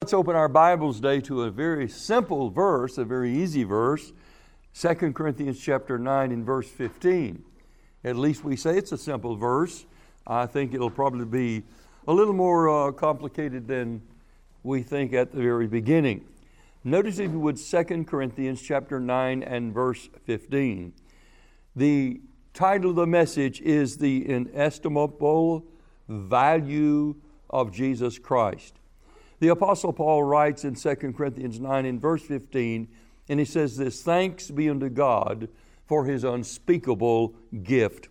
Let's open our Bibles today to a very simple verse, a very easy verse, 2 Corinthians chapter 9 and verse 15. At least we say it's a simple verse. I think it'll probably be a little more complicated than we think at the very beginning. Notice, if you would, 2 Corinthians chapter 9 and verse 15. The title of the message is The Inestimable Value of Jesus Christ. The Apostle Paul writes in 2 Corinthians 9 and verse 15, and he says this: "Thanks be unto God for His unspeakable gift."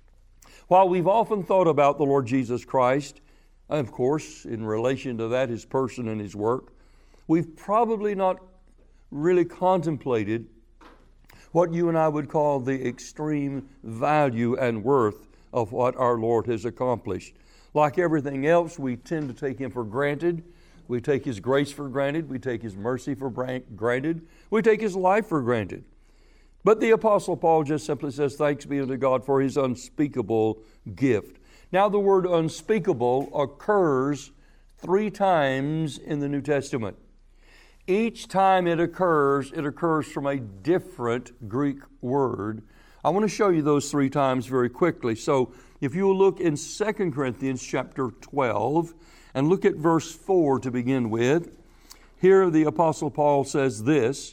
While we've often thought about the Lord Jesus Christ, of course, in relation to that, His person and His work, we've probably not really contemplated what you and I would call the extreme value and worth of what our Lord has accomplished. Like everything else, we tend to take Him for granted. We take His grace for granted. We take His mercy for granted. We take His life for granted. But the Apostle Paul just simply says, "Thanks be unto God for His unspeakable gift." Now, the word unspeakable occurs 3 times in the New Testament. Each time it occurs from a different Greek word. I want to show you those 3 times very quickly. So, if you will look in 2 Corinthians chapter 12 and look at verse 4 to begin with, here the Apostle Paul says this: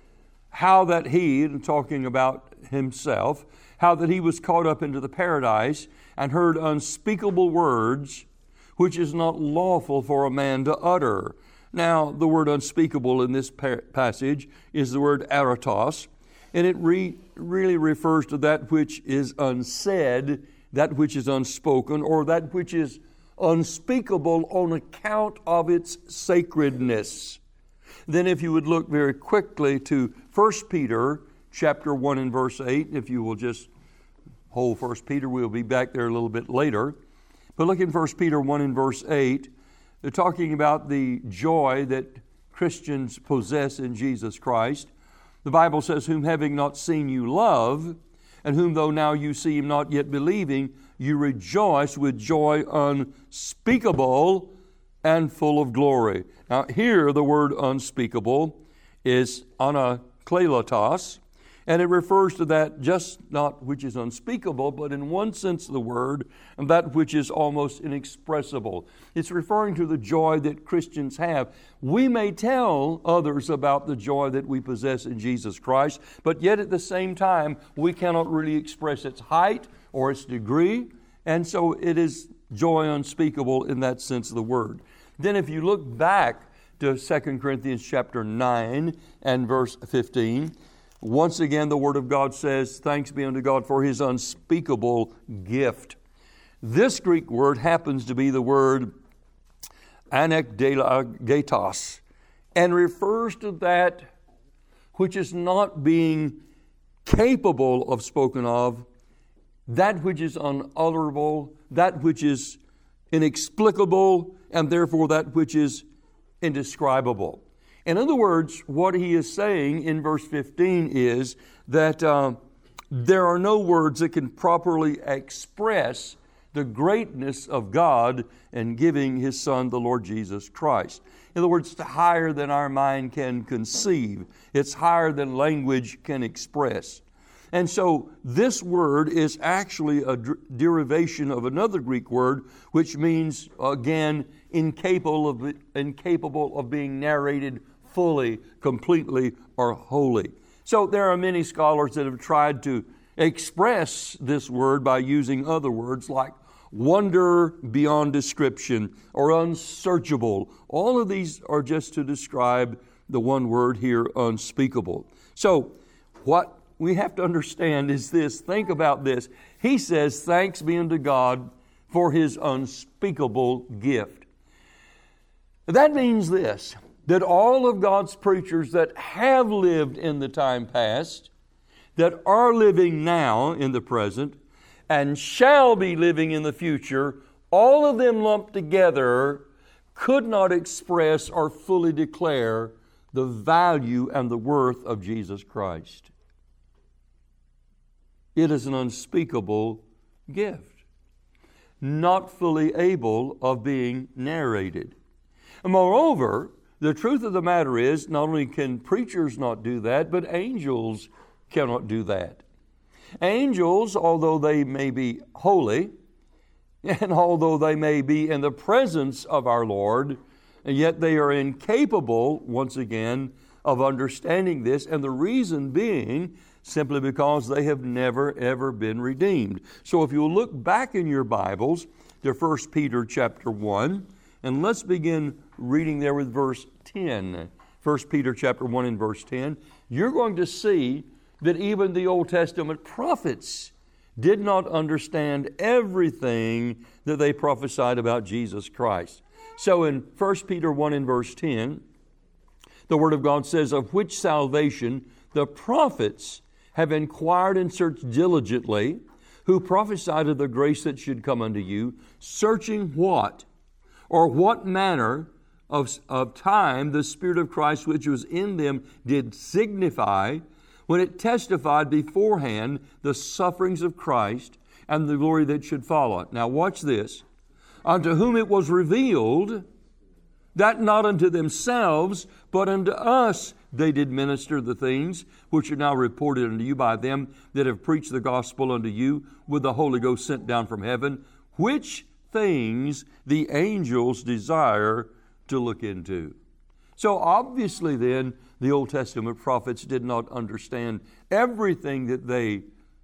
"How that he," talking about himself, "how that he was caught up into the paradise and heard unspeakable words, which is not lawful for a man to utter." Now, the word unspeakable in this passage is the word aratos, and it really refers to that which is unsaid, that which is unspoken, or that which is unspeakable on account of its sacredness. Then if you would look very quickly to 1 Peter chapter 1 and verse 8, if you will just hold 1 Peter, we'll be back there a little bit later. But look in 1 Peter 1 and verse 8, they're talking about the joy that Christians possess in Jesus Christ. The Bible says, "Whom having not seen you love, and whom though now you see Him not yet believing, you rejoice with joy unspeakable and full of glory." Now here the word unspeakable is anakletos, and it refers to that just not which is unspeakable, but in one sense of the word, and that which is almost inexpressible. It's referring to the joy that Christians have. We may tell others about the joy that we possess in Jesus Christ, but yet at the same time, we cannot really express its height or its degree, and so it is joy unspeakable in that sense of the word. Then if you look back to 2 Corinthians chapter 9 and verse 15, once again the Word of God says, "Thanks be unto God for His unspeakable gift." This Greek word happens to be the word anekdelegetos, and refers to that which is not being capable of spoken of, that which is unutterable, that which is inexplicable, and therefore that which is indescribable. In other words, what he is saying in verse 15 is that there are no words that can properly express the greatness of God in giving His Son, the Lord Jesus Christ. In other words, it's higher than our mind can conceive. It's higher than language can express. And so this word is actually a derivation of another Greek word, which means, again, incapable of being narrated fully, completely, or wholly. So there are many scholars that have tried to express this word by using other words like wonder beyond description or unsearchable. All of these are just to describe the one word here, unspeakable. So what we have to understand is this. Think about this. He says, "Thanks be unto God for His unspeakable gift." That means this, that all of God's preachers that have lived in the time past, that are living now in the present, and shall be living in the future, all of them lumped together could not express or fully declare the value and the worth of Jesus Christ. It is an unspeakable gift, not fully able of being narrated. And moreover, the truth of the matter is, not only can preachers not do that, but angels cannot do that. Angels, although they may be holy, and although they may be in the presence of our Lord, yet they are incapable, once again, of understanding this, and the reason being simply because they have never, ever been redeemed. So if you'll look back in your Bibles to 1 Peter chapter 1, and let's begin reading there with verse 10. 1 Peter chapter 1 and verse 10, you're going to see that even the Old Testament prophets did not understand everything that they prophesied about Jesus Christ. So in 1 Peter 1 and verse 10, the Word of God says, of which salvation the prophets have inquired and searched diligently, who prophesied of the grace that should come unto you, searching what? Or what manner of time the Spirit of Christ which was in them did signify, when it testified beforehand the sufferings of Christ and the glory that should follow. Now watch this. Unto whom it was revealed that not unto themselves, but unto us they did minister the things which are now reported unto you by them that have preached the gospel unto you with the Holy Ghost sent down from heaven, which things the angels desire to look into. So obviously then, the Old Testament prophets did not understand everything that they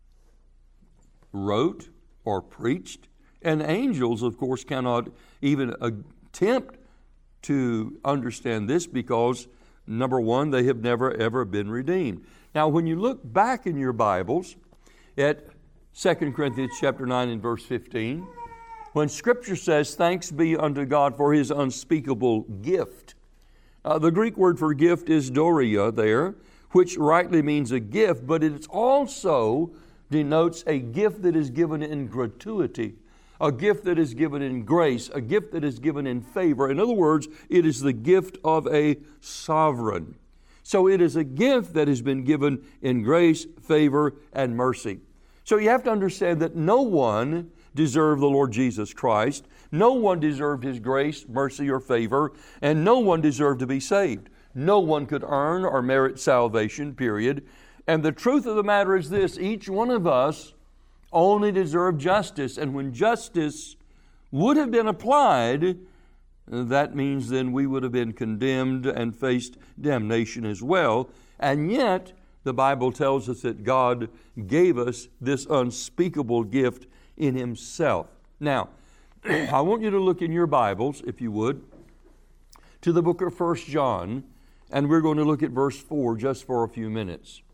wrote or preached. And angels, of course, cannot even attempt to understand this because, number one, they have never ever been redeemed. Now, when you look back in your Bibles at 2 Corinthians chapter 9 and verse 15, when Scripture says, thanks be unto God for His unspeakable gift. The Greek word for gift is doria there, which rightly means a gift, but it also denotes a gift that is given in gratuity, a gift that is given in grace, a gift that is given in favor. In other words, it is the gift of a sovereign. So it is a gift that has been given in grace, favor, and mercy. So you have to understand that no one deserved the Lord Jesus Christ. No one deserved His grace, mercy, or favor, and no one deserved to be saved. No one could earn or merit salvation, period. And the truth of the matter is this, each one of us only deserved justice, and when justice would have been applied, that means then we would have been condemned and faced damnation as well. And yet, the Bible tells us that God gave us this unspeakable gift in Himself. Now, I want you to look in your Bibles, if you would, to the book of 1 John, and we're going to look at verse 4 just for a few minutes.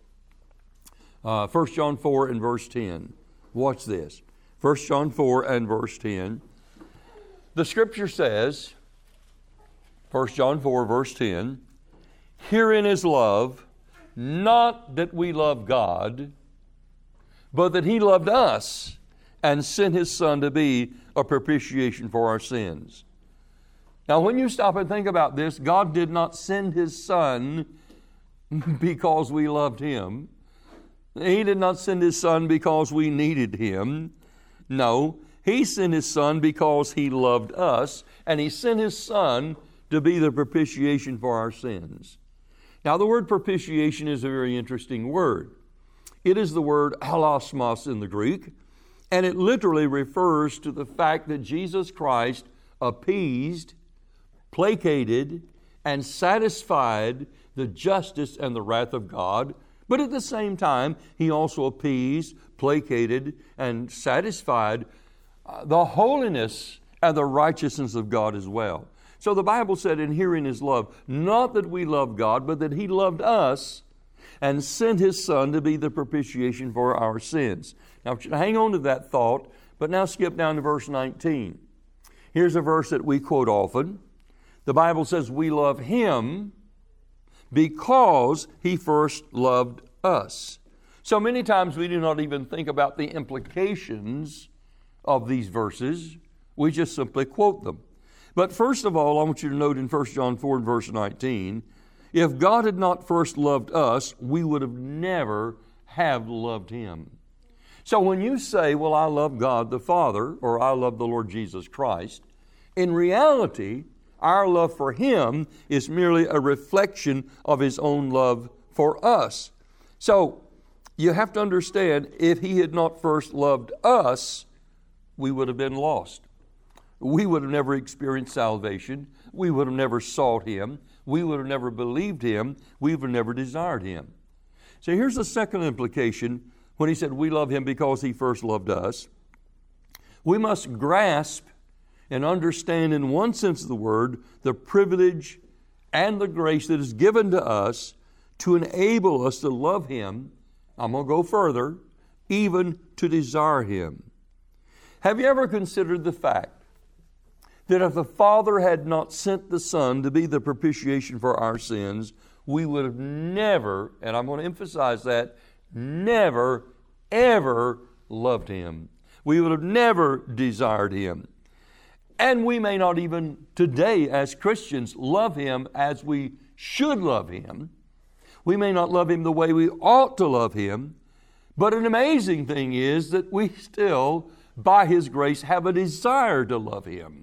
1 John 4 and verse 10. Watch this. 1 John 4 and verse 10. The Scripture says, 1 John 4 verse 10, herein is love, not that we love God, but that He loved us and sent His Son to be a propitiation for our sins. Now, when you stop and think about this, God did not send His Son because we loved Him. He did not send His Son because we needed Him. No, He sent His Son because He loved us, and He sent His Son to be the propitiation for our sins. Now, the word propitiation is a very interesting word. It is the word hilasmos in the Greek, and it literally refers to the fact that Jesus Christ appeased, placated, and satisfied the justice and the wrath of God, but at the same time, He also appeased, placated, and satisfied the holiness and the righteousness of God as well. So the Bible said, in herein is love, not that we love God, but that He loved us and sent His Son to be the propitiation for our sins. Now, hang on to that thought, but now skip down to verse 19. Here's a verse that we quote often. The Bible says we love Him because He first loved us. So many times we do not even think about the implications of these verses. We just simply quote them. But first of all, I want you to note in 1 John 4 and verse 19, if God had not first loved us, we would have never have loved Him. So when you say, well, I love God the Father, or I love the Lord Jesus Christ, in reality, our love for Him is merely a reflection of His own love for us. So, you have to understand, if He had not first loved us, we would have been lost. We would have never experienced salvation. We would have never sought Him. We would have never believed Him. We would have never desired Him. So here's the second implication when He said we love Him because He first loved us. We must grasp and understand in one sense of the word the privilege and the grace that is given to us to enable us to love Him. I'm going to go further, even to desire Him. Have you ever considered the fact that if the Father had not sent the Son to be the propitiation for our sins, we would have never, and I'm going to emphasize that, never, ever loved Him. We would have never desired Him. And we may not even today as Christians love Him as we should love Him. We may not love Him the way we ought to love Him. But an amazing thing is that we still, by His grace, have a desire to love Him.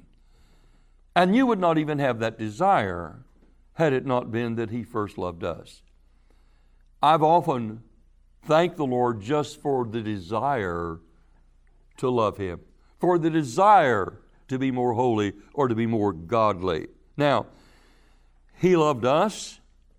And you would not even have that desire had it not been that He first loved us. I've often thanked the Lord just for the desire to love Him, for the desire to be more holy or to be more godly. Now, He loved us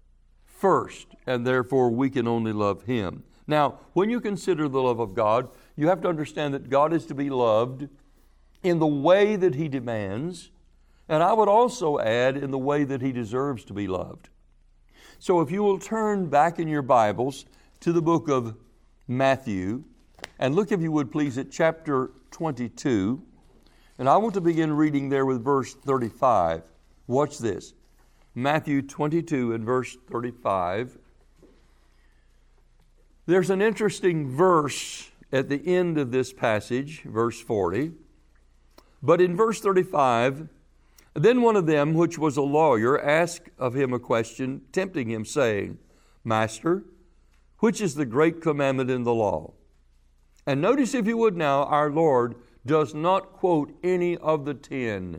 first, and therefore we can only love Him. Now, when you consider the love of God, you have to understand that God is to be loved in the way that He demands, and I would also add in the way that He deserves to be loved. So if you will turn back in your Bibles to the book of Matthew, and look, if you would please, at chapter 22, and I want to begin reading there with verse 35. Watch this. Matthew 22 and verse 35. There's an interesting verse at the end of this passage, verse 40. But in verse 35, then one of them, which was a lawyer, asked of Him a question, tempting Him, saying, Master, which is the great commandment in the law? And notice, if you would now, our Lord does not quote any of the 10.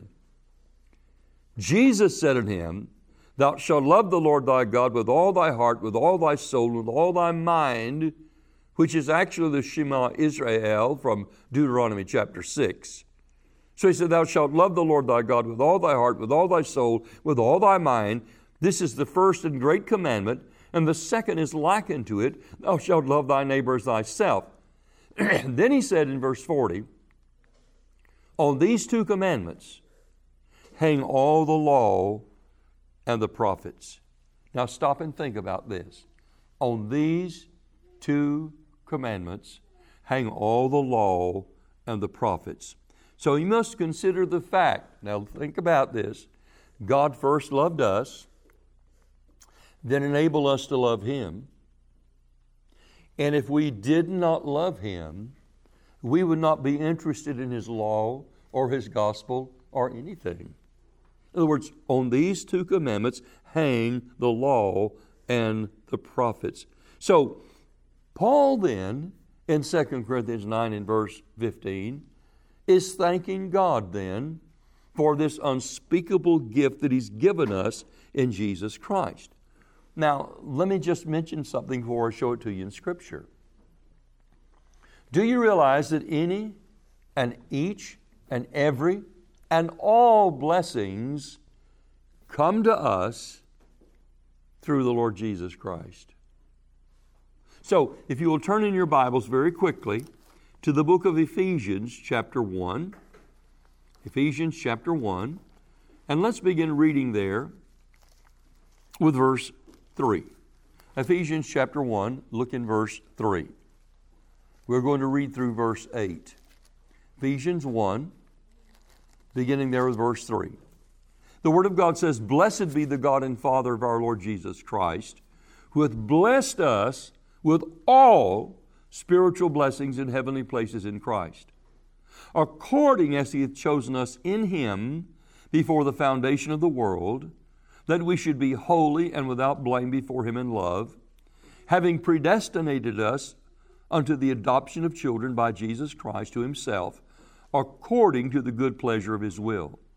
Jesus said unto him, Thou shalt love the Lord thy God with all thy heart, with all thy soul, with all thy mind, which is actually the Shema Israel from Deuteronomy chapter 6. So He said, Thou shalt love the Lord thy God with all thy heart, with all thy soul, with all thy mind. This is the first and great commandment, and the second is likened to it. Thou shalt love thy neighbor as thyself. Then He said in verse 40, On these two commandments hang all the law and the prophets. Now stop and think about this. On these two commandments hang all the law and the prophets. So you must consider the fact, now think about this, God first loved us, then enabled us to love Him. And if we did not love Him, we would not be interested in His law or His gospel or anything. In other words, on these two commandments hang the law and the prophets. So, Paul then, in 2 Corinthians 9 and verse 15, is thanking God then for this unspeakable gift that He's given us in Jesus Christ. Now, let me just mention something before I show it to you in Scripture. Do you realize that any and each and every and all blessings come to us through the Lord Jesus Christ? So, if you will turn in your Bibles very quickly to the book of Ephesians chapter 1. Ephesians chapter 1. And let's begin reading there with verse 3. Ephesians chapter 1, look in verse 3. We're going to read through verse 8. Ephesians 1, beginning there with verse 3. The Word of God says, Blessed be the God and Father of our Lord Jesus Christ, who hath blessed us with all spiritual blessings in heavenly places in Christ, according as He hath chosen us in Him before the foundation of the world, that we should be holy and without blame before Him in love, having predestinated us unto the adoption of children by Jesus Christ to Himself, according to the good pleasure of His will,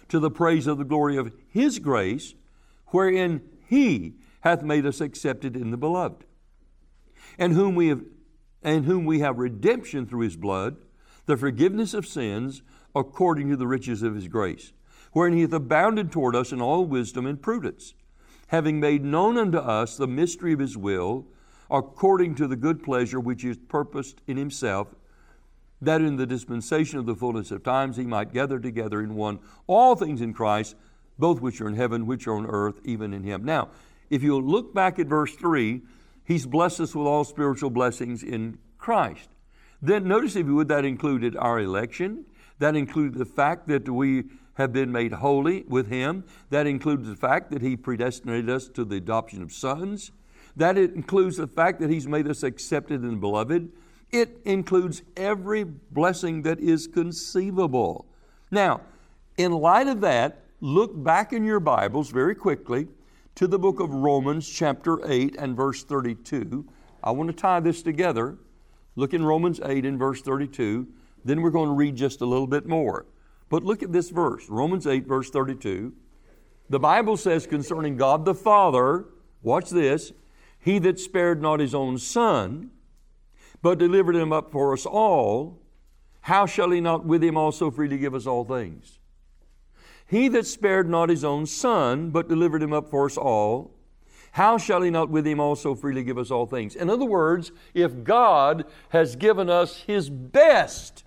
to the praise of the glory of His grace, wherein He hath made us accepted in the Beloved, and whom we have redemption through His blood, the forgiveness of sins, according to the riches of His grace, wherein He hath abounded toward us in all wisdom and prudence, having made known unto us the mystery of His will, according to the good pleasure which He has purposed in Himself, that in the dispensation of the fullness of times He might gather together in one all things in Christ, both which are in heaven, which are on earth, even in Him. Now, if you look back at verse 3, He's blessed us with all spiritual blessings in Christ. Then notice, if you would, that included our election. That included the fact that we have been made holy with Him. That includes the fact that He predestinated us to the adoption of sons. That includes the fact that He's made us accepted in the Beloved. It includes every blessing that is conceivable. Now, in light of that, look back in your Bibles very quickly to the book of Romans chapter 8 and verse 32. I want to tie this together. Look in Romans 8 and verse 32. Then we're going to read just a little bit more. But look at this verse, Romans 8 verse 32. The Bible says concerning God the Father, watch this, He that spared not His own Son, but delivered Him up for us all, how shall He not with Him also freely give us all things? He that spared not His own Son, but delivered Him up for us all, how shall He not with Him also freely give us all things? In other words, if God has given us His best,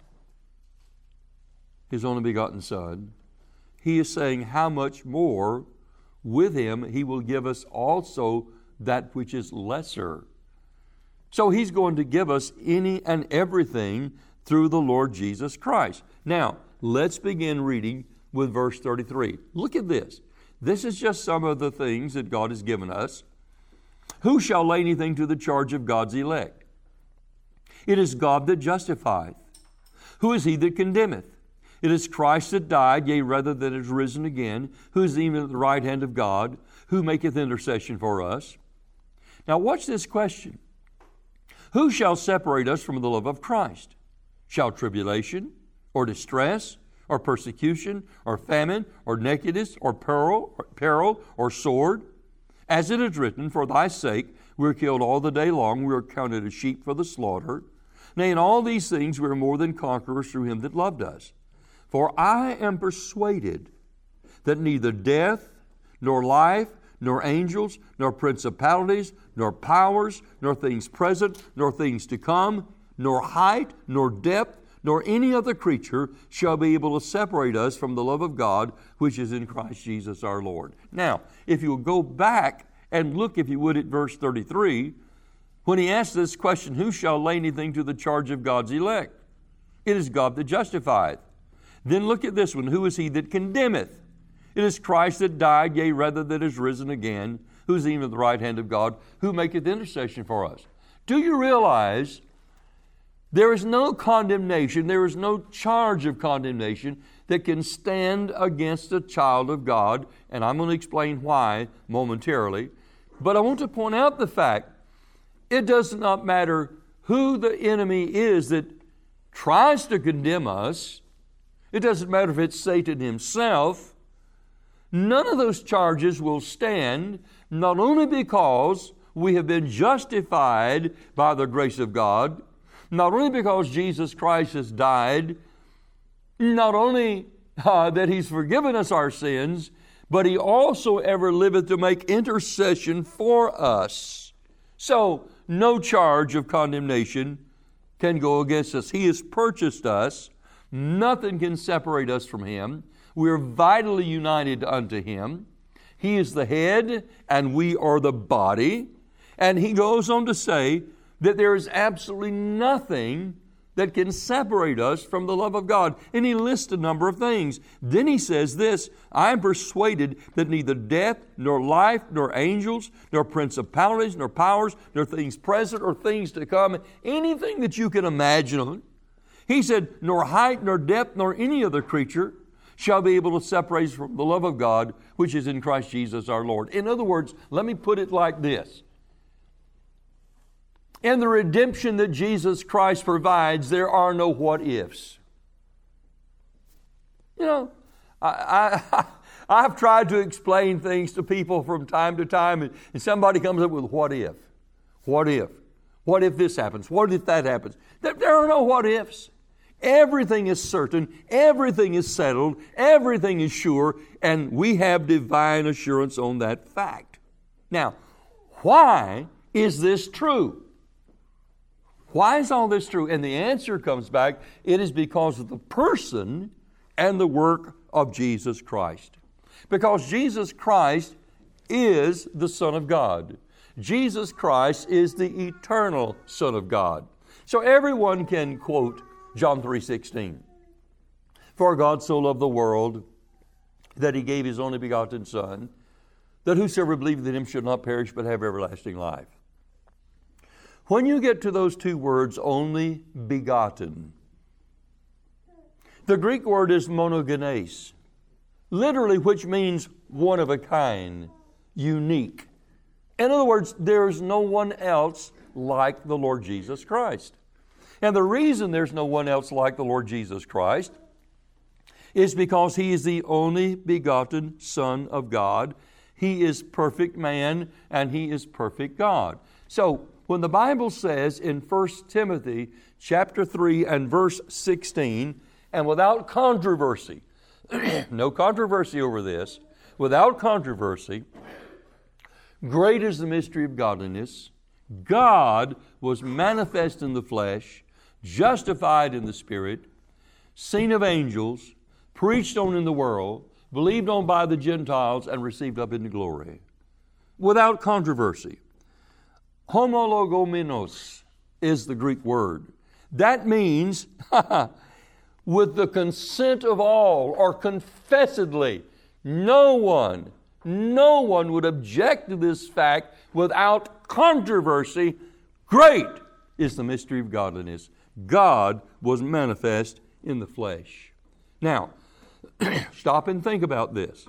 His only begotten Son, He is saying how much more with Him He will give us also that which is lesser. So He's going to give us any and everything through the Lord Jesus Christ. Now, let's begin reading with verse 33. Look at this. This is just some of the things that God has given us. Who shall lay anything to the charge of God's elect? It is God that justifieth. Who is he that condemneth? It is Christ that died, yea, rather that is risen again, who is even at the right hand of God, who maketh intercession for us. Now watch this question. Who shall separate us from the love of Christ? Shall tribulation, or distress, or persecution, or famine, or nakedness, or peril, or sword? As it is written, for thy sake we are killed all the day long, we are counted as sheep for the slaughter. Nay, in all these things we are more than conquerors through Him that loved us. For I am persuaded that neither death, nor life, nor angels, nor principalities, nor powers, nor things present, nor things to come, nor height, nor depth, nor any other creature shall be able to separate us from the love of God, which is in Christ Jesus our Lord. Now, if you will go back and look, if you would, at verse 33, when he asks this question, who shall lay anything to the charge of God's elect? It is God that justifieth. Then look at this one, who is he that condemneth? It is Christ that died, yea, rather that is risen again, who is even at the right hand of God, who maketh intercession for us. Do you realize there is no condemnation, there is no charge of condemnation that can stand against a child of God, and I'm going to explain why momentarily. But I want to point out the fact, it does not matter who the enemy is that tries to condemn us. It doesn't matter if it's Satan himself. None of those charges will stand, not only because we have been justified by the grace of God, not only because Jesus Christ has died, not only that He's forgiven us our sins, but He also ever liveth to make intercession for us. So, no charge of condemnation can go against us. He has purchased us. Nothing can separate us from Him. We are vitally united unto Him. He is the head and we are the body. And he goes on to say that there is absolutely nothing that can separate us from the love of God. And he lists a number of things. Then he says this, I am persuaded that neither death, nor life, nor angels, nor principalities, nor powers, nor things present or things to come, anything that you can imagine. He said, nor height, nor depth, nor any other creature shall be able to separate us from the love of God, which is in Christ Jesus our Lord. In other words, let me put it like this. In the redemption that Jesus Christ provides, there are no what ifs. You know, I've tried to explain things to people from time to time, and somebody comes up with what if? What if? What if this happens? What if that happens? There are no what ifs. Everything is certain. Everything is settled. Everything is sure. And we have divine assurance on that fact. Now, why is this true? Why is all this true? And the answer comes back, it is because of the person and the work of Jesus Christ. Because Jesus Christ is the Son of God. Jesus Christ is the eternal Son of God. So everyone can quote John 3:16. For God so loved the world that He gave His only begotten Son, that whosoever believeth in Him should not perish but have everlasting life. When you get to those two words, only begotten, the Greek word is monogenes, literally which means one of a kind, unique. In other words, there is no one else like the Lord Jesus Christ. And the reason there's no one else like the Lord Jesus Christ is because He is the only begotten Son of God. He is perfect man and He is perfect God. So when the Bible says in 1 Timothy chapter 3 and verse 16, and without controversy, no controversy over this, without controversy, great is the mystery of godliness. God was manifest in the flesh, justified in the Spirit, seen of angels, preached on in the world, believed on by the Gentiles, and received up into glory. Without controversy. Homologomenos is the Greek word. That means with the consent of all, or confessedly, no one would object to this fact without controversy. Great is the mystery of godliness. God was manifest in the flesh. Now, stop and think about this.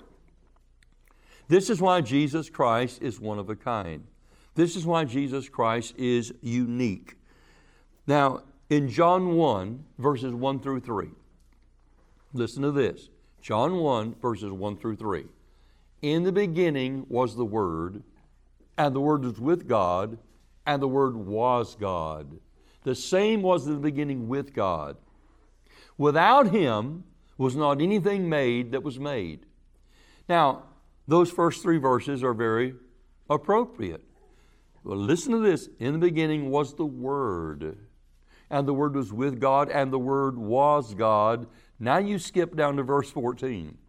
This is why Jesus Christ is one of a kind. This is why Jesus Christ is unique. Now, in John 1, verses 1 through 3, listen to this. John 1, verses 1 through 3. In the beginning was the Word, and the Word was with God, and the Word was God. The same was in the beginning with God. Without Him was not anything made that was made. Now, those first three verses are very appropriate. Well, listen to this. In the beginning was the Word, and the Word was with God, and the Word was God. Now you skip down to verse 14.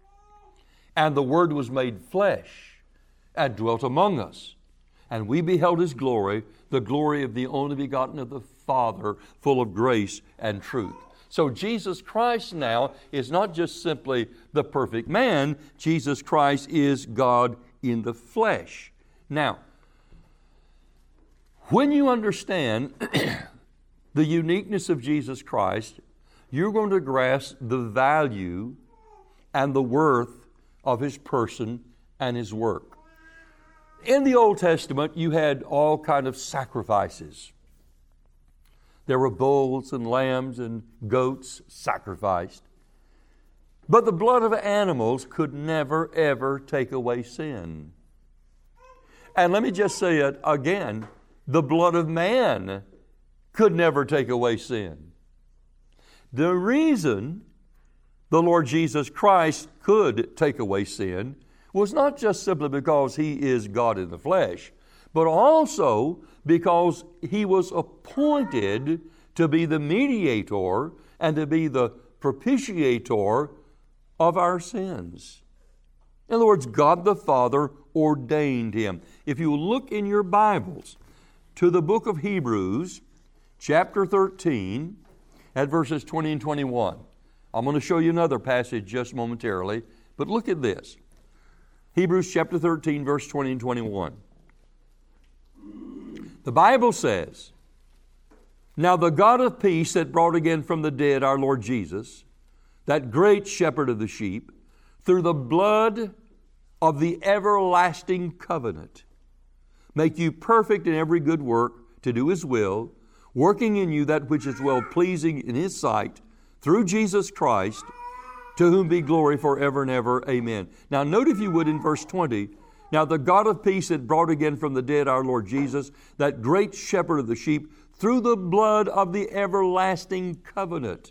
And the Word was made flesh and dwelt among us. And we beheld His glory, the glory of the only begotten of the Father, full of grace and truth. So Jesus Christ now is not just simply the perfect man. Jesus Christ is God in the flesh. Now, when you understand the uniqueness of Jesus Christ, you're going to grasp the value and the worth of His person and His work. In the Old Testament, you had all kind of sacrifices. There were bulls and lambs and goats sacrificed. But the blood of animals could never, ever take away sin. And let me just say it again, the blood of man could never take away sin. The reason the Lord Jesus Christ could take away sin was not just simply because He is God in the flesh, but also because He was appointed to be the mediator and to be the propitiator of our sins. In other words, God the Father ordained Him. If you look in your Bibles to the book of Hebrews, chapter 13, at verses 20 and 21. I'm going to show you another passage just momentarily, but look at this. Hebrews chapter 13, verse 20 and 21. The Bible says, Now the God of peace that brought again from the dead our Lord Jesus, that great shepherd of the sheep, through the blood of the everlasting covenant, make you perfect in every good work to do His will, working in you that which is well-pleasing in His sight, through Jesus Christ, to whom be glory forever and ever. Amen. Now note, if you would, in verse 20, now the God of peace that brought again from the dead our Lord Jesus, that great shepherd of the sheep, through the blood of the everlasting covenant.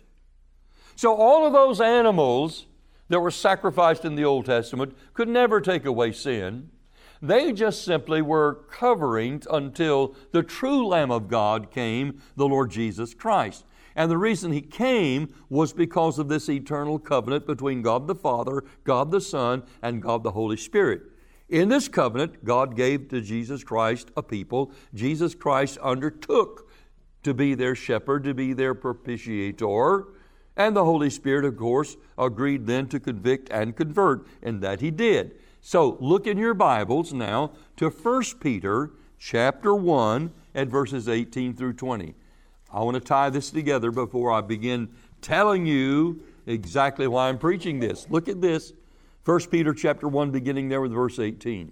So all of those animals that were sacrificed in the Old Testament could never take away sin. They just simply were covering until the true Lamb of God came, the Lord Jesus Christ. And the reason He came was because of this eternal covenant between God the Father, God the Son, and God the Holy Spirit. In this covenant, God gave to Jesus Christ a people. Jesus Christ undertook to be their shepherd, to be their propitiator. And the Holy Spirit, of course, agreed then to convict and convert, and that He did. So look in your Bibles now to 1 Peter chapter 1 at verses 18 through 20. I want to tie this together before I begin telling you exactly why I'm preaching this. Look at this. 1 Peter chapter 1, beginning there with verse 18.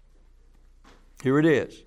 Here it is.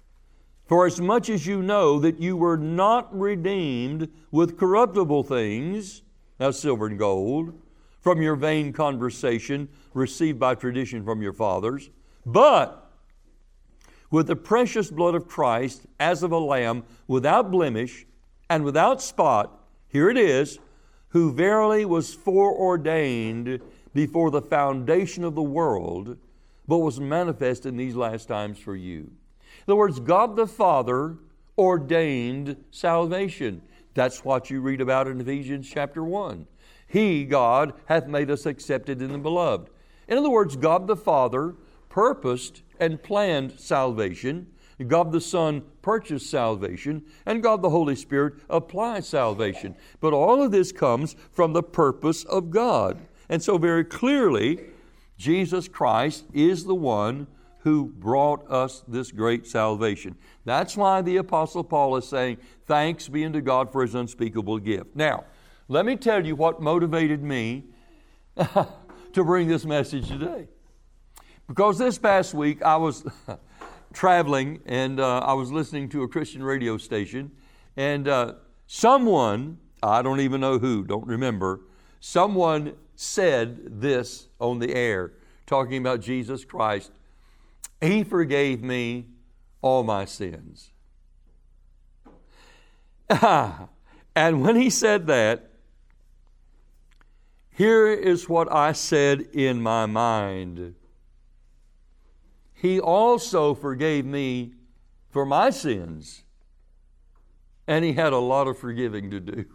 For as much as you know that you were not redeemed with corruptible things, that's silver and gold, from your vain conversation received by tradition from your fathers, but with the precious blood of Christ as of a lamb without blemish and without spot, here it is, who verily was foreordained before the foundation of the world, but was manifest in these last times for you. In other words, God the Father ordained salvation. That's what you read about in Ephesians chapter 1. He, God, hath made us accepted in the beloved. In other words, God the Father purposed and planned salvation. God the Son purchased salvation, and God the Holy Spirit applies salvation. But all of this comes from the purpose of God. And so very clearly, Jesus Christ is the one who brought us this great salvation. That's why the Apostle Paul is saying, thanks be unto God for His unspeakable gift. Now, let me tell you what motivated me to bring this message today. Because this past week I was traveling and I was listening to a Christian radio station, and someone, I don't even know who, don't remember, someone said this on the air, talking about Jesus Christ. He forgave me all my sins. And when he said that, here is what I said in my mind. He also forgave me for my sins, and He had a lot of forgiving to do.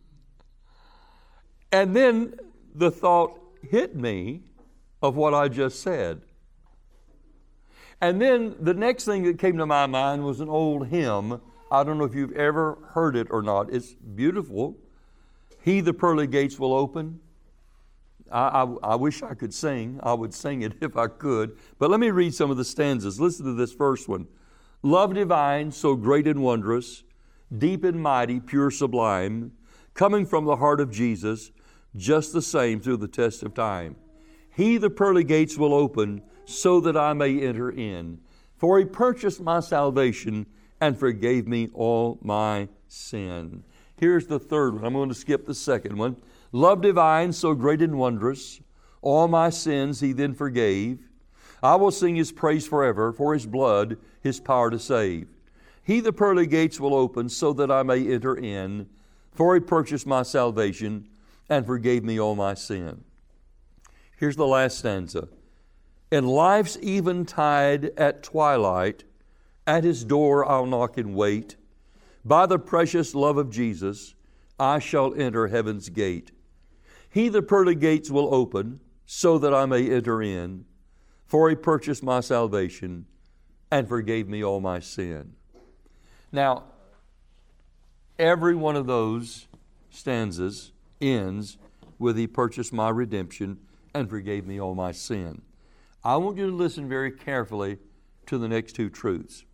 And then the thought hit me of what I just said. And then the next thing that came to my mind was an old hymn. I don't know if you've ever heard it or not. It's beautiful. He the pearly gates will open. I wish I could sing. I would sing it if I could. But let me read some of the stanzas. Listen to this first one. Love divine, so great and wondrous, deep and mighty, pure, sublime, coming from the heart of Jesus, just the same through the test of time. He the pearly gates will open, so that I may enter in. For He purchased my salvation and forgave me all my sin. Here's the third one. I'm going to skip the second one. Love divine, so great and wondrous, all my sins He then forgave. I will sing His praise forever, for His blood, His power to save. He the pearly gates will open, so that I may enter in. For He purchased my salvation and forgave me all my sin. Here's the last stanza. In life's eventide at twilight, at His door I'll knock and wait. By the precious love of Jesus, I shall enter heaven's gate. He the pearly gates will open, so that I may enter in. For He purchased my salvation and forgave me all my sin. Now, every one of those stanzas ends with He purchased my redemption and forgave me all my sin. I want you to listen very carefully to the next two truths.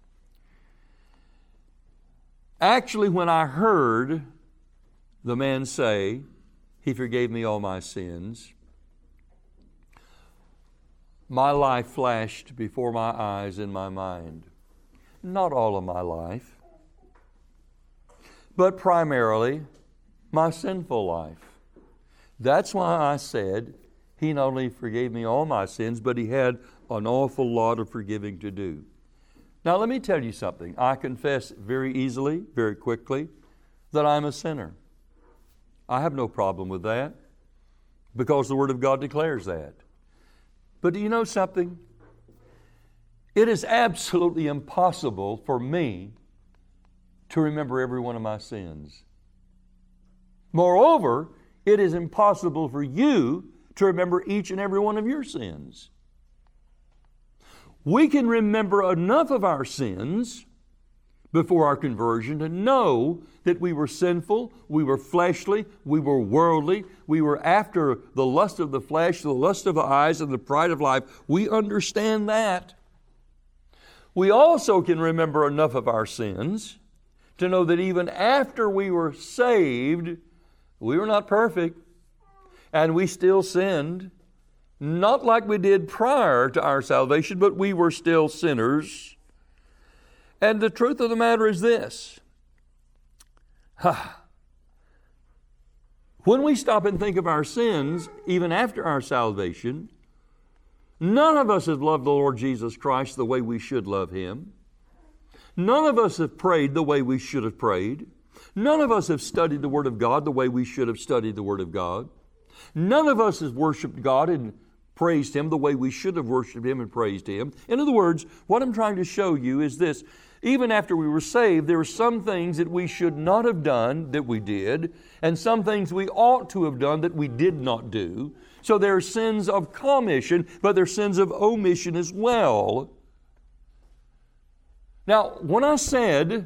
Actually, when I heard the man say, He forgave me all my sins, my life flashed before my eyes in my mind. Not all of my life, but primarily my sinful life. That's why I said He not only forgave me all my sins, but He had an awful lot of forgiving to do. Now let me tell you something. I confess very easily, very quickly, that I'm a sinner. I have no problem with that because the Word of God declares that. But do you know something? It is absolutely impossible for me to remember every one of my sins. Moreover, it is impossible for you to remember each and every one of your sins. We can remember enough of our sins before our conversion to know that we were sinful, we were fleshly, we were worldly, we were after the lust of the flesh, the lust of the eyes, and the pride of life. We understand that. We also can remember enough of our sins to know that even after we were saved, we were not perfect, and we still sinned. Not like we did prior to our salvation, but we were still sinners. And the truth of the matter is this. When we stop and think of our sins, even after our salvation, none of us have loved the Lord Jesus Christ the way we should love Him. None of us have prayed the way we should have prayed. None of us have studied the Word of God the way we should have studied the Word of God. None of us has worshiped God and praised Him the way we should have worshiped Him and praised Him. In other words, what I'm trying to show you is this. Even after we were saved, there are some things that we should not have done that we did, and some things we ought to have done that we did not do. So there are sins of commission, but there are sins of omission as well. Now, when I said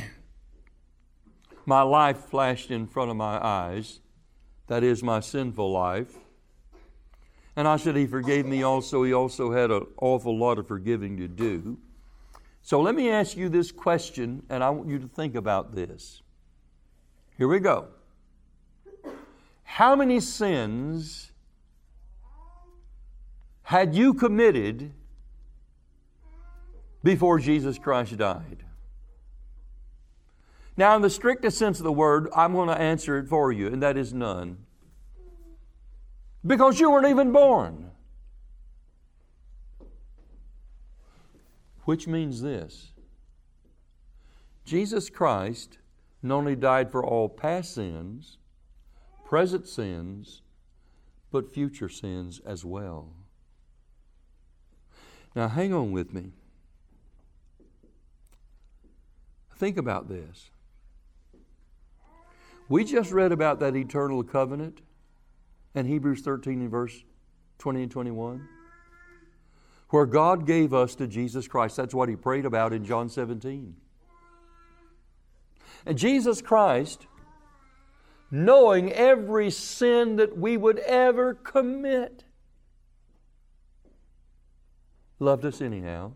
my life flashed in front of my eyes, that is my sinful life, and I said He forgave me also, He also had an awful lot of forgiving to do. So let me ask you this question, and I want you to think about this. Here we go. How many sins had you committed before Jesus Christ died? Now, in the strictest sense of the word, I'm going to answer it for you, and that is none. Because you weren't even born. Which means this. Jesus Christ not only died for all past sins, present sins, but future sins as well. Now, hang on with me. Think about this. We just read about that eternal covenant in Hebrews 13 and verse 20 and 21, where God gave us to Jesus Christ. That's what He prayed about in John 17. And Jesus Christ, knowing every sin that we would ever commit, loved us anyhow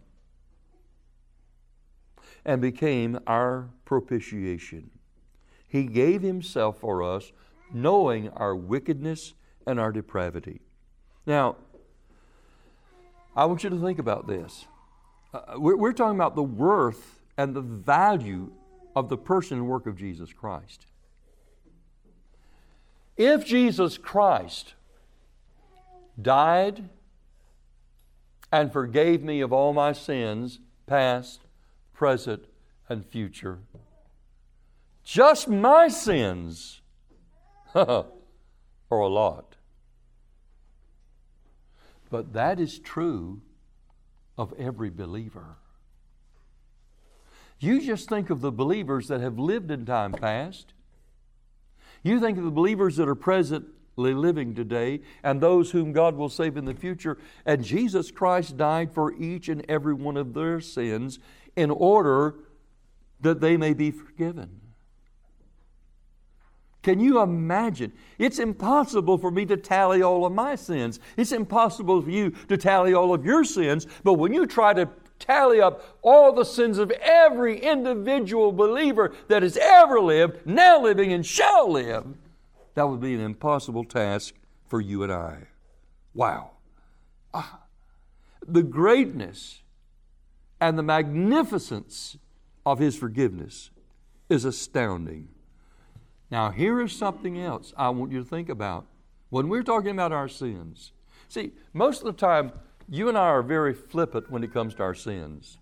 and became our propitiation. He gave Himself for us, knowing our wickedness and our depravity. Now, I want you to think about this. We're talking about the worth and the value of the person and work of Jesus Christ. If Jesus Christ died and forgave me of all my sins, past, present, and future, just my sins are a lot. But that is true of every believer. You just think of the believers that have lived in time past. You think of the believers that are presently living today and those whom God will save in the future. And Jesus Christ died for each and every one of their sins in order that they may be forgiven. Can you imagine? It's impossible for me to tally all of my sins. It's impossible for you to tally all of your sins. But when you try to tally up all the sins of every individual believer that has ever lived, now living, and shall live, that would be an impossible task for you and I. Wow. The greatness and the magnificence of His forgiveness is astounding. Now, here is something else I want you to think about when we're talking about our sins. See, most of the time, you and I are very flippant when it comes to our sins.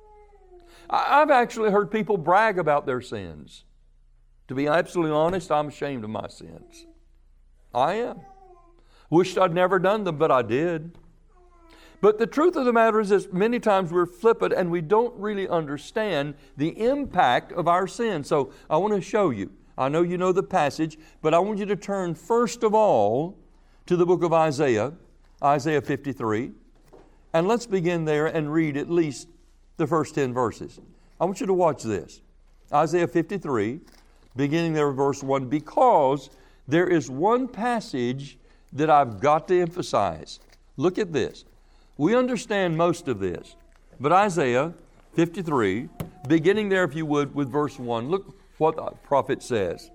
I've actually heard people brag about their sins. To be absolutely honest, I'm ashamed of my sins. I am. Wished I'd never done them, but I did. But the truth of the matter is that many times we're flippant and we don't really understand the impact of our sin. So I want to show you. I know you know the passage, but I want you to turn first of all to the book of Isaiah, Isaiah 53. And let's begin there and read at least the first 10 verses. I want you to watch this. Isaiah 53, beginning there at verse 1, because there is one passage that I've got to emphasize. Look at this. We understand most of this. But Isaiah 53, beginning there, if you would, with verse 1, look what the prophet says.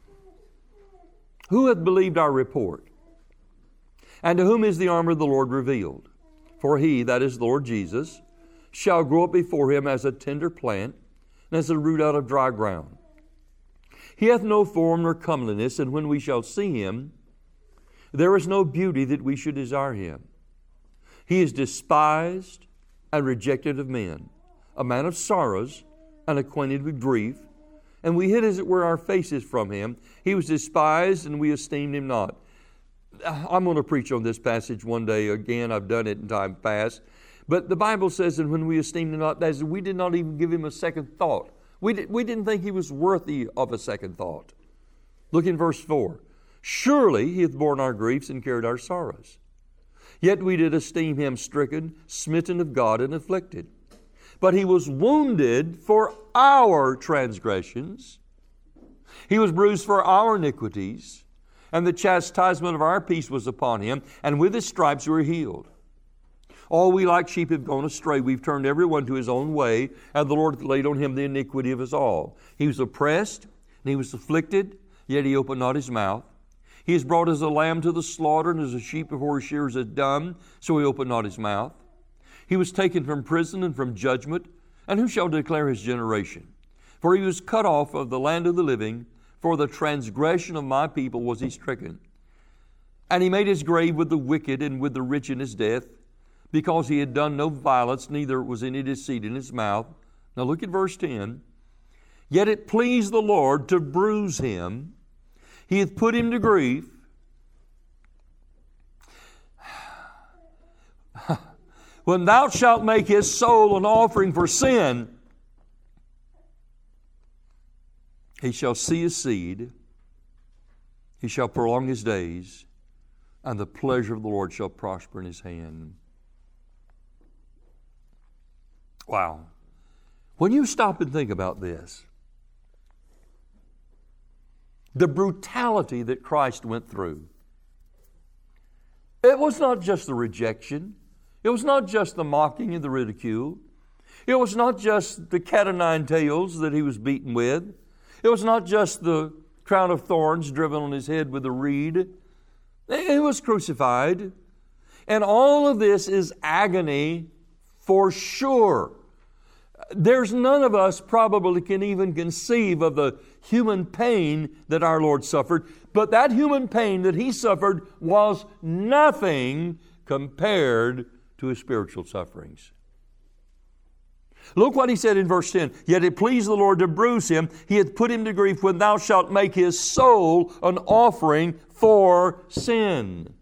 Who hath believed our report? And to whom is the arm of the Lord revealed? For he, that is the Lord Jesus, shall grow up before him as a tender plant, and as a root out of dry ground. He hath no form nor comeliness, and when we shall see him, there is no beauty that we should desire him. He is despised and rejected of men, a man of sorrows and acquainted with grief, and we hid as it were our faces from him. He was despised, and we esteemed him not. I'm going to preach on this passage one day again. I've done it in time past. But the Bible says that when we esteemed him not, that is, we did not even give him a second thought. We didn't think he was worthy of a second thought. Look in verse 4. Surely he hath borne our griefs and carried our sorrows. Yet we did esteem him stricken, smitten of God, and afflicted. But he was wounded for our transgressions. He was bruised for our iniquities. And the chastisement of our peace was upon him. And with his stripes we were healed. All we like sheep have gone astray. We've turned every one to his own way. And the Lord laid on him the iniquity of us all. He was oppressed and he was afflicted, yet he opened not his mouth. He is brought as a lamb to the slaughter, and as a sheep before his shearers is dumb, so he opened not his mouth. He was taken from prison and from judgment, and who shall declare his generation? For he was cut off of the land of the living, for the transgression of my people was he stricken. And he made his grave with the wicked and with the rich in his death, because he had done no violence, neither was any deceit in his mouth. Now look at verse 10. Yet it pleased the Lord to bruise him. He hath put him to grief. When thou shalt make his soul an offering for sin, he shall see his seed, he shall prolong his days, and the pleasure of the Lord shall prosper in his hand. Wow. When you stop and think about this, the brutality that Christ went through, it was not just the rejection. It was not just the mocking and the ridicule. It was not just the cat o' nine tails that he was beaten with. It was not just the crown of thorns driven on his head with a reed. He was crucified. And all of this is agony for sure. There's none of us probably can even conceive of the human pain that our Lord suffered. But that human pain that he suffered was nothing compared to his spiritual sufferings. Look what he said in verse 10. Yet it pleased the Lord to bruise him. He hath put him to grief when thou shalt make his soul an offering for sin.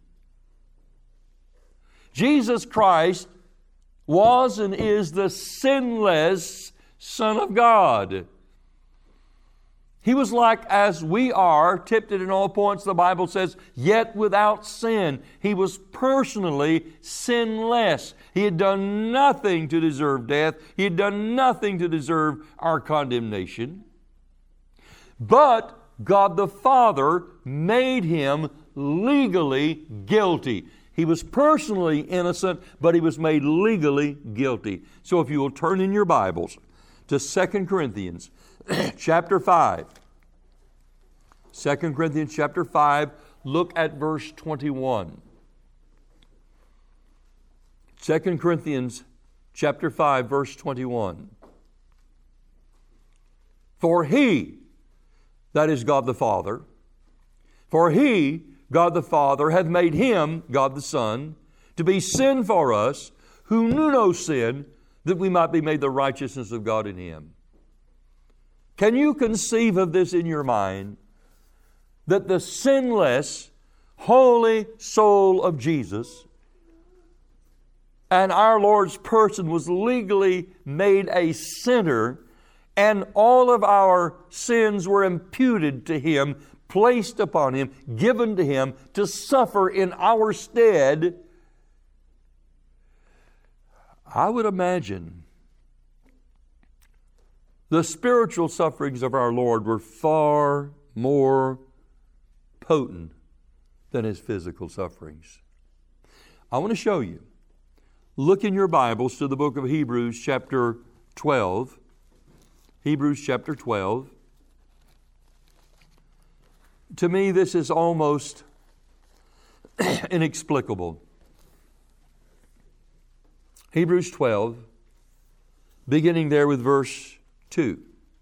Jesus Christ was and is the sinless Son of God. He was like as we are, tempted in all points, the Bible says, yet without sin. He was personally sinless. He had done nothing to deserve death. He had done nothing to deserve our condemnation. But God the Father made him legally guilty. He was personally innocent, but he was made legally guilty. So if you will turn in your Bibles to 2 Corinthians chapter 5. 2 Corinthians chapter 5, look at verse 21. 2 Corinthians chapter 5, verse 21. For he, that is God the Father, for he God the Father hath made Him, God the Son, to be sin for us, who knew no sin, that we might be made the righteousness of God in Him. Can you conceive of this in your mind? That the sinless, holy soul of Jesus and our Lord's person was legally made a sinner, and all of our sins were imputed to Him, placed upon Him, given to Him to suffer in our stead. I would imagine the spiritual sufferings of our Lord were far more potent than His physical sufferings. I want to show you. Look in your Bibles to the book of Hebrews chapter 12. Hebrews chapter 12. To me, this is almost inexplicable. Hebrews 12, beginning there with verse 2.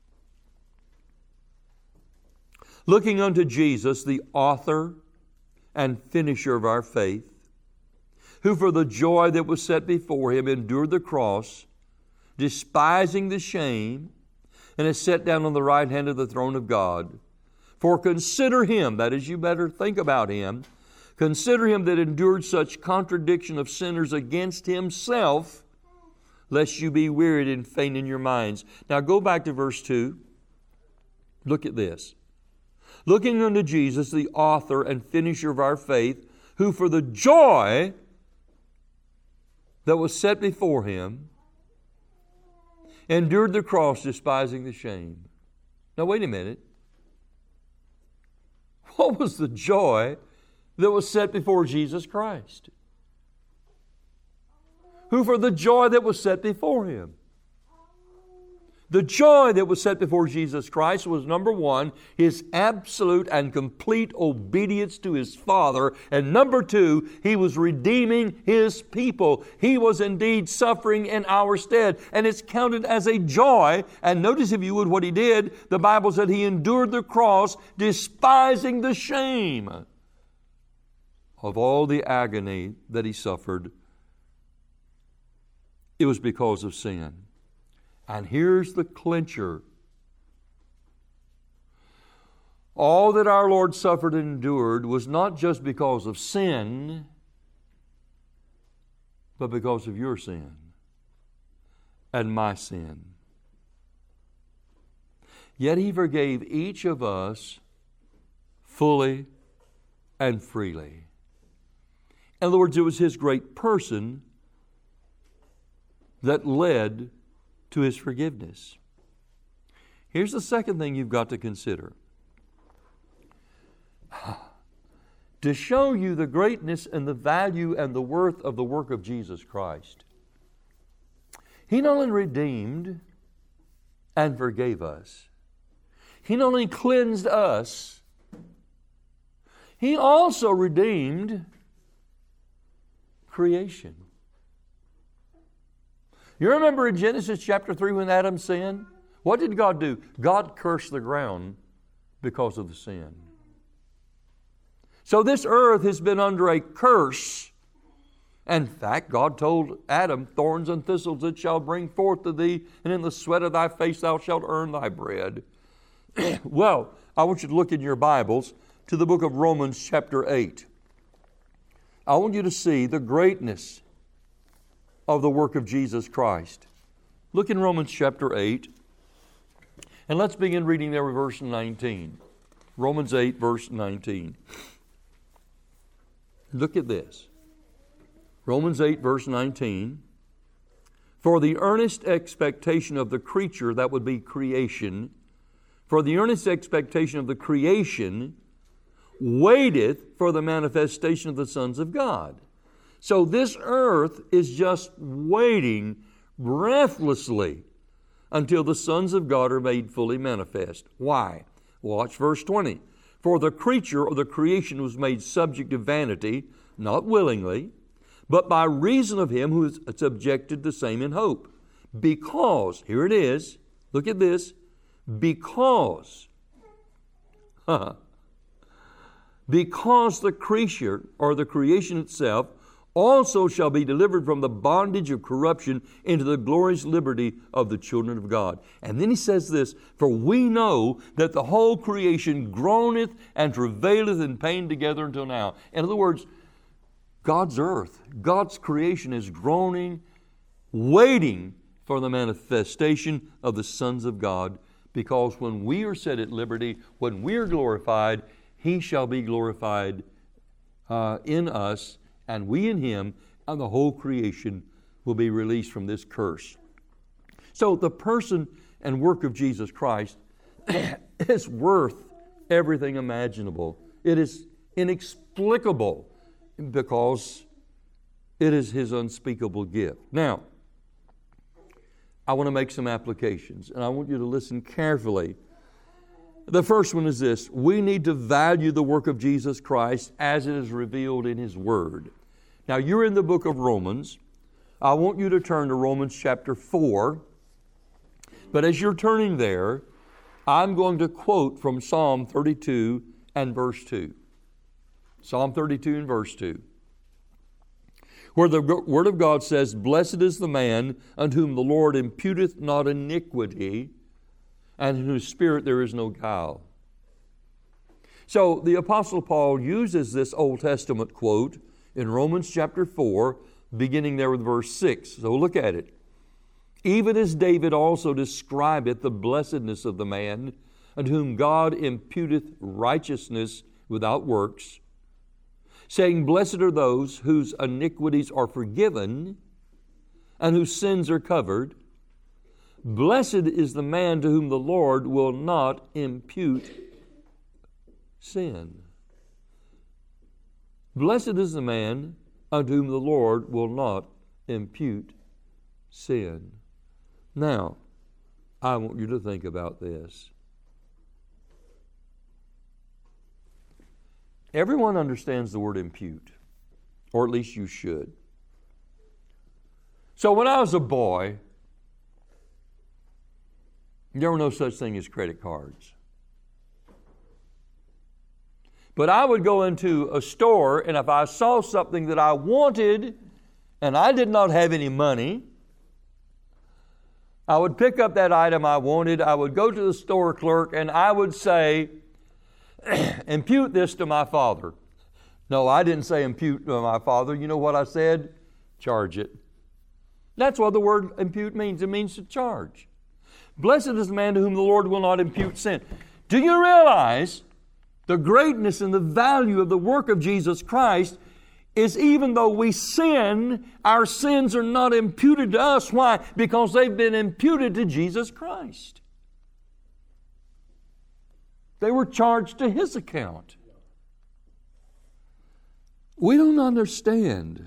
Looking unto Jesus, the author and finisher of our faith, who for the joy that was set before Him endured the cross, despising the shame, and is set down on the right hand of the throne of God. For consider Him, that is, you better think about Him, consider Him that endured such contradiction of sinners against Himself, lest you be wearied and faint in your minds. Now go back to verse 2. Look at this. Looking unto Jesus, the author and finisher of our faith, who for the joy that was set before Him endured the cross, despising the shame. Now wait a minute. What was the joy that was set before Jesus Christ? Who for the joy that was set before Him. The joy that was set before Jesus Christ was, number one, His absolute and complete obedience to His Father. And number two, He was redeeming His people. He was indeed suffering in our stead. And it's counted as a joy. And notice, if you would, what He did. The Bible said He endured the cross, despising the shame of all the agony that He suffered. It was because of sin. And here's the clincher. All that our Lord suffered and endured was not just because of sin, but because of your sin and my sin. Yet He forgave each of us fully and freely. In other words, it was His great person that led to His forgiveness. Here's the second thing you've got to consider. To show you the greatness and the value and the worth of the work of Jesus Christ, He not only redeemed and forgave us, He not only cleansed us, He also redeemed creation. You remember in Genesis chapter 3 when Adam sinned? What did God do? God cursed the ground because of the sin. So this earth has been under a curse. In fact, God told Adam, thorns and thistles it shall bring forth to thee, and in the sweat of thy face thou shalt earn thy bread. Well, I want you to look in your Bibles to the book of Romans chapter 8. I want you to see the greatness of the work of Jesus Christ. Look in Romans chapter 8, and let's begin reading there with verse 19. Romans 8, verse 19. Look at this. Romans 8, verse 19. For the earnest expectation of the creature, that would be creation, for the earnest expectation of the creation waiteth for the manifestation of the sons of God. So this earth is just waiting breathlessly until the sons of God are made fully manifest. Why? Watch verse 20. For the creature or the creation was made subject to vanity, not willingly, but by reason of Him who is subjected the same in hope. Because, here it is, look at this, because because the creature, or the creation itself, also shall be delivered from the bondage of corruption into the glorious liberty of the children of God. And then he says this, for we know that the whole creation groaneth and travaileth in pain together until now. In other words, God's earth, God's creation is groaning, waiting for the manifestation of the sons of God, because when we are set at liberty, when we are glorified, He shall be glorified in us, and we in Him, and the whole creation will be released from this curse. So the person and work of Jesus Christ is worth everything imaginable. It is inexplicable because it is His unspeakable gift. Now, I want to make some applications, and I want you to listen carefully. The first one is this: we need to value the work of Jesus Christ as it is revealed in His Word. Now, you're in the book of Romans. I want you to turn to Romans chapter 4. But as you're turning there, I'm going to quote from Psalm 32 and verse 2. Psalm 32 and verse 2. Where the Word of God says, blessed is the man unto whom the Lord imputeth not iniquity, and in whose spirit there is no guile. So the Apostle Paul uses this Old Testament quote in Romans chapter 4, beginning there with verse 6. So look at it. Even as David also describeth the blessedness of the man, unto whom God imputeth righteousness without works, saying, blessed are those whose iniquities are forgiven and whose sins are covered. Blessed is the man to whom the Lord will not impute sin. Blessed is the man unto whom the Lord will not impute sin. Now, I want you to think about this. Everyone understands the word impute, or at least you should. So when I was a boy, there were no such thing as credit cards. But I would go into a store, and if I saw something that I wanted, and I did not have any money, I would pick up that item I wanted, I would go to the store clerk, and I would say, impute this to my father. No, I didn't say impute to my father. You know what I said? Charge it. That's what the word impute means. It means to charge. Blessed is the man to whom the Lord will not impute sin. Do you realize the greatness and the value of the work of Jesus Christ is even though we sin, our sins are not imputed to us. Why? Because they've been imputed to Jesus Christ. They were charged to His account. We don't understand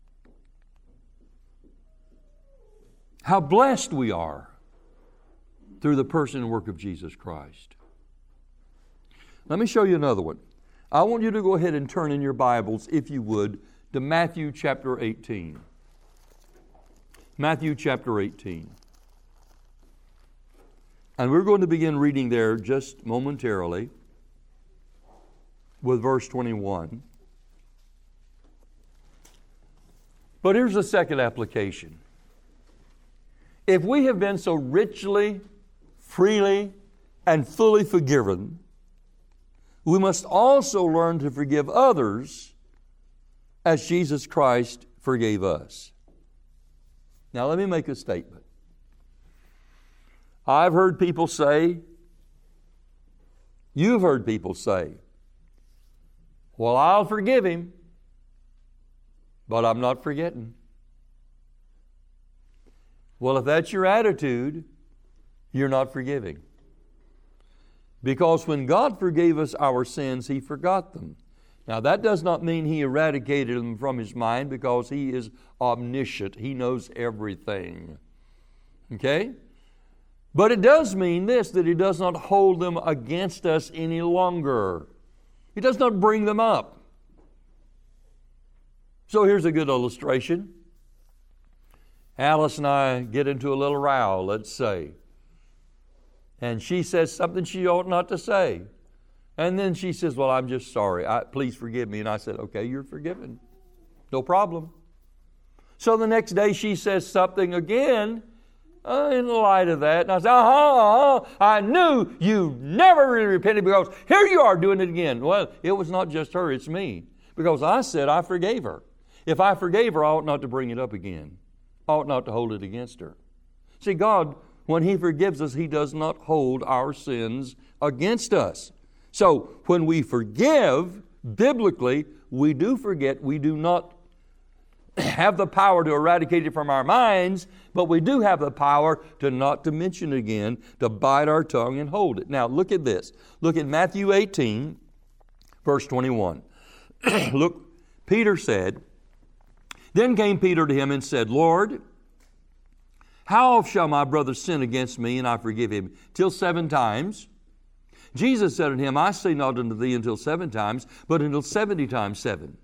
how blessed we are through the person and work of Jesus Christ. Let me show you another one. I want you to go ahead and turn in your Bibles, if you would, to Matthew chapter 18. Matthew chapter 18. And we're going to begin reading there just momentarily with verse 21. But here's the second application. If we have been so richly, freely, and fully forgiven, we must also learn to forgive others as Jesus Christ forgave us. Now let me make a statement. I've heard people say, you've heard people say, well, I'll forgive him, but I'm not forgetting. Well, if that's your attitude, you're not forgiving. Because when God forgave us our sins, He forgot them. Now, that does not mean He eradicated them from His mind, because He is omniscient. He knows everything. Okay? But it does mean this, that He does not hold them against us any longer. He does not bring them up. So here's a good illustration. Alice and I get into a little row, let's say. And she says something she ought not to say. And then she says, well, I'm just sorry. Please forgive me. And I said, okay, you're forgiven. No problem. So the next day she says something again in the light of that. And I said, I knew you never really repented because here you are doing it again. Well, it was not just her, it's me. Because I said I forgave her. If I forgave her, I ought not to bring it up again. I ought not to hold it against her. See, God, when He forgives us, He does not hold our sins against us. So when we forgive, biblically, we do forget. We do not have the power to eradicate it from our minds, but we do have the power to not to mention it again, to bite our tongue and hold it. Now look at this. Look at Matthew 18, verse 21. Look, Peter said, then came Peter to him and said, Lord, how oft shall my brother sin against me and I forgive him? Till 7 times? Jesus said unto him, I say not unto thee until 7 times, but until 70 times 7.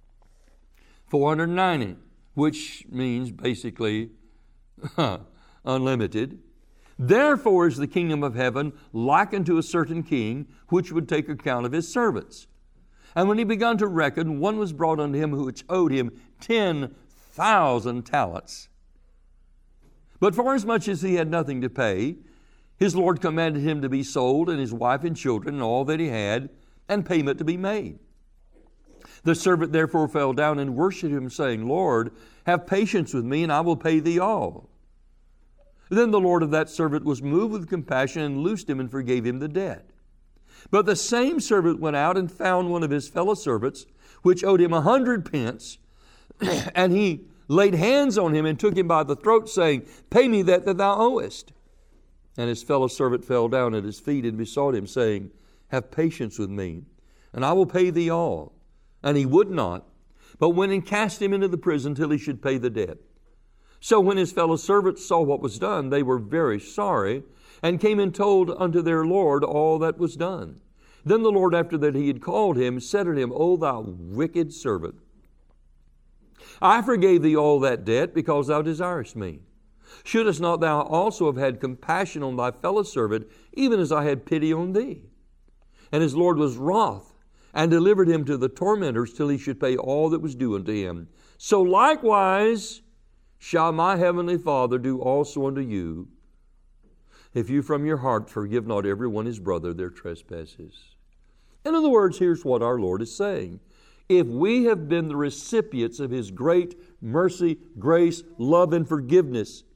490, which means basically unlimited. Therefore is the kingdom of heaven like unto a certain king, which would take account of his servants. And when he began to reckon, one was brought unto him which owed him 10,000 talents. But forasmuch as he had nothing to pay, his Lord commanded him to be sold, and his wife and children, and all that he had, and payment to be made. The servant therefore fell down and worshipped him, saying, Lord, have patience with me, and I will pay thee all. Then the Lord of that servant was moved with compassion, and loosed him, and forgave him the debt. But the same servant went out and found one of his fellow servants, which owed him 100 pence, and he laid hands on him, and took him by the throat, saying, Pay me that thou owest. And his fellow servant fell down at his feet and besought him, saying, Have patience with me, and I will pay thee all. And he would not, but went and cast him into the prison till he should pay the debt. So when his fellow servants saw what was done, they were very sorry, and came and told unto their Lord all that was done. Then the Lord, after that he had called him, said unto him, O thou wicked servant, I forgave thee all that debt, because thou desirest me. Shouldest not thou also have had compassion on thy fellow servant, even as I had pity on thee? And his Lord was wroth, and delivered him to the tormentors till he should pay all that was due unto him. So likewise shall my heavenly Father do also unto you, if you from your heart forgive not every one his brother their trespasses. In other words, here's what our Lord is saying. If we have been the recipients of His great mercy, grace, love, and forgiveness,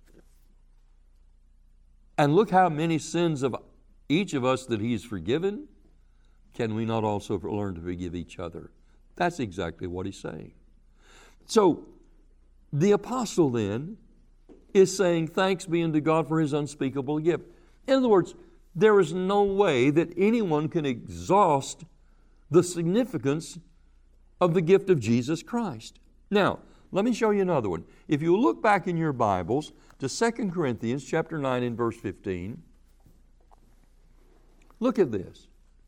and look how many sins of each of us that He's forgiven, can we not also learn to forgive each other? That's exactly what He's saying. So, the apostle then is saying, thanks be unto God for His unspeakable gift. In other words, there is no way that anyone can exhaust the significance of the gift of Jesus Christ. Now, let me show you another one. If you look back in your Bibles to 2 Corinthians chapter 9 and verse 15, look at this.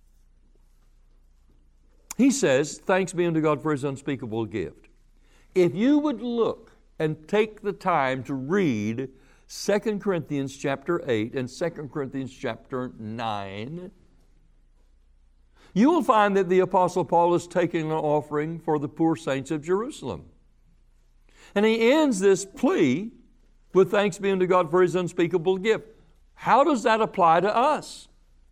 He says, thanks be unto God for His unspeakable gift. If you would look and take the time to read 2 Corinthians chapter 8 and 2 Corinthians chapter 9, you will find that the Apostle Paul is taking an offering for the poor saints of Jerusalem. And he ends this plea with thanks be unto God for His unspeakable gift. How does that apply to us?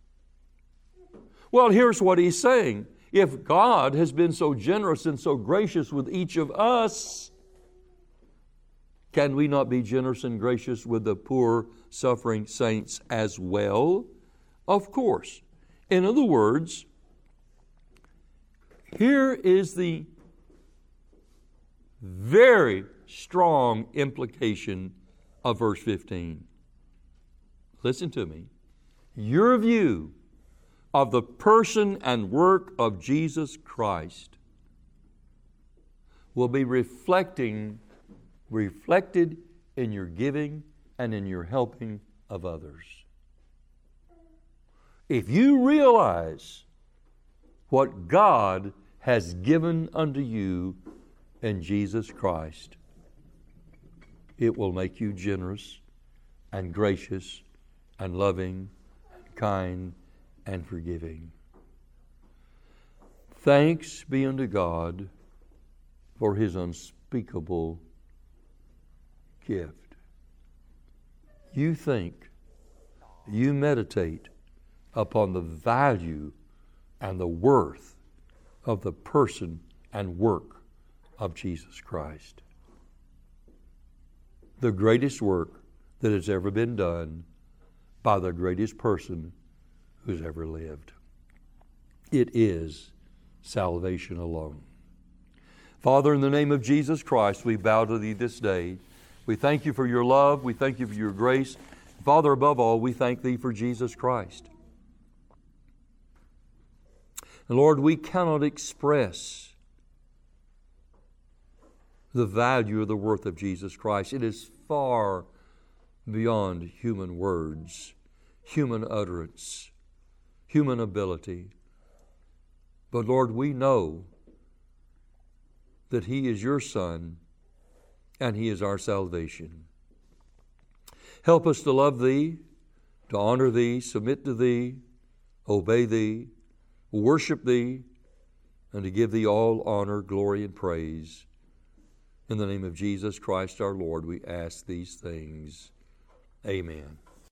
Well, here's what he's saying. If God has been so generous and so gracious with each of us, can we not be generous and gracious with the poor, suffering saints as well? Of course. In other words, here is the very strong implication of verse 15. Listen to me. Your view of the person and work of Jesus Christ will be reflected in your giving and in your helping of others. If you realize what God has given unto you in Jesus Christ, it will make you generous and gracious and loving and kind and forgiving. Thanks be unto God for His unspeakable gift. You think, you meditate upon the value and the worth of the person and work of Jesus Christ. The greatest work that has ever been done by the greatest person who's ever lived. It is salvation alone. Father, in the name of Jesus Christ, we bow to Thee this day. We thank You for Your love. We thank You for Your grace. Father, above all, we thank Thee for Jesus Christ. And Lord, we cannot express the value or the worth of Jesus Christ. It is far beyond human words, human utterance, human ability. But Lord, we know that He is Your Son and He is our salvation. Help us to love Thee, to honor Thee, submit to Thee, obey Thee, worship Thee, and to give Thee all honor, glory, and praise. In the name of Jesus Christ our Lord, we ask these things. Amen.